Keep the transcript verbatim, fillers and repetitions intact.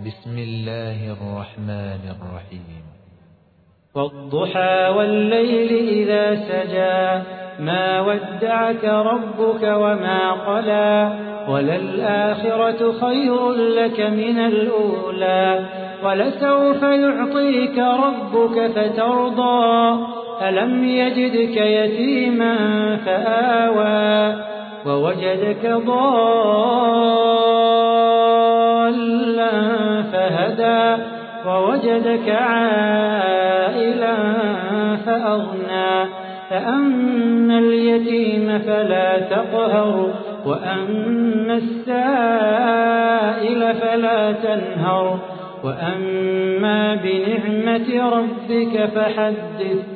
بسم الله الرحمن الرحيم. والضحى والليل إذا سجى ما ودعك ربك وما قلى وللآخرة خير لك من الأولى ولسوف يعطيك ربك فترضى ألم يجدك يتيما فآوى ووجدك ضالا فهدى ووجدك عائلا فأغنى فأما اليتيم فلا تقهر وأما السائل فلا تنهر وأما بنعمة ربك فحدث